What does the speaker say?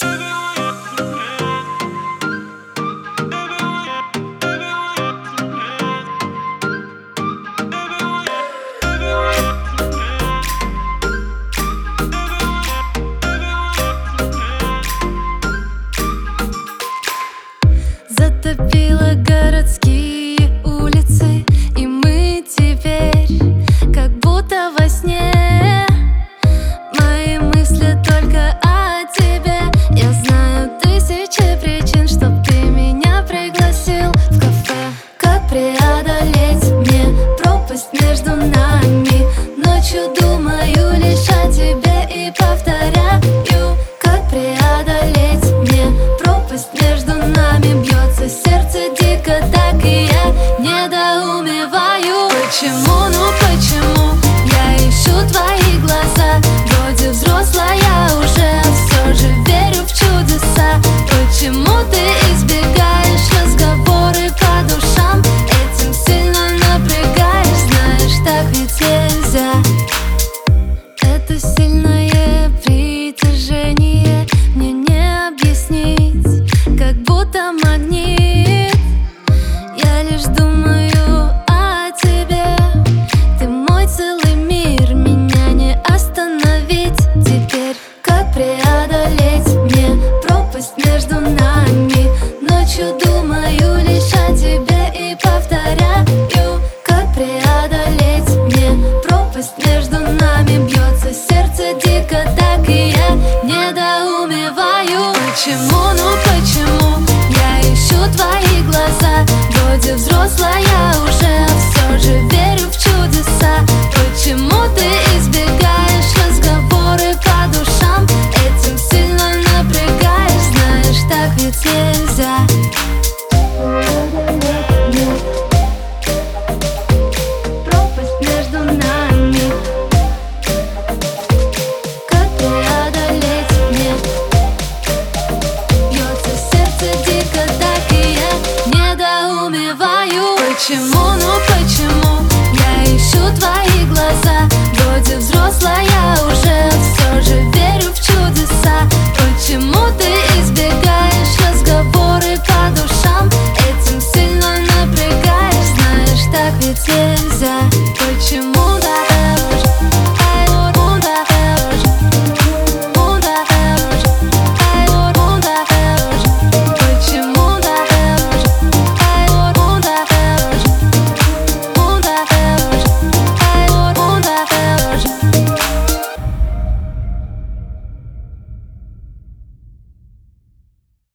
Затопило городские улицы, и мы теперь как будто во сне. Мои мысли только о тебе. Я знаю тысячи причин, чтоб ты меня пригласил в кафе. Как преодолеть мне пропасть между нами? Ночью думаю лишь о тебе и повторяю. Как преодолеть мне пропасть между нами? Бьется сердце дико, так и я недоумеваю. Почему, ну почему я ищу твои глаза? Вроде взрослая уже, а все же верю в чудеса. Почему ты избегаешь разговоры по душам? Этим сильно напрягаешь, знаешь, так ведь нельзя. Это сильное притяжение мне не объяснить, как будто магнит. Я лишь думаю о тебе. Ты мой целый мир, меня не остановить теперь. Как преодолеть мне пропасть между нами? Ночью думаю лишь о тебе и повторяю. Как преодолеть мне пропасть между нами? Бьется сердце дико, так и я недоумеваю. Почему, ну почему я ищу твои глаза? Вроде взрослая уже, а все же верю в чудеса. Почему ты избегаешь разговоры по душам? Этим сильно напрягаешь, знаешь, так ведь нельзя. Пропасть между нами. Как преодолеть мне? Бьется сердце дико, так и я недоумеваю. Почему, ну почему я ищу твои глаза? Вроде взрослая уже,